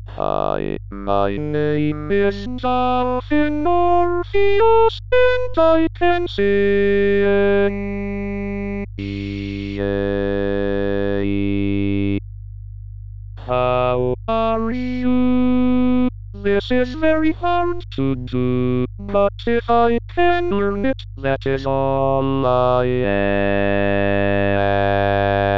Hi, my name is Dolphin Orpheus, and I can sing. Yay. How are you? This is very hard to do, but if I can learn it, that is all I